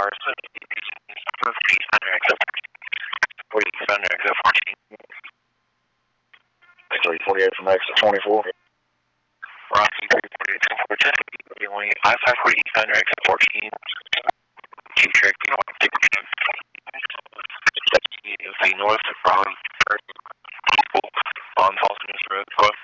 cars. 40 Thunder, exit 14. 348 from exit 24. Rocky 348, 242. I-540 Thunder, exit 14. Chief Cherokee, the north of Raleigh, on Falls News Road,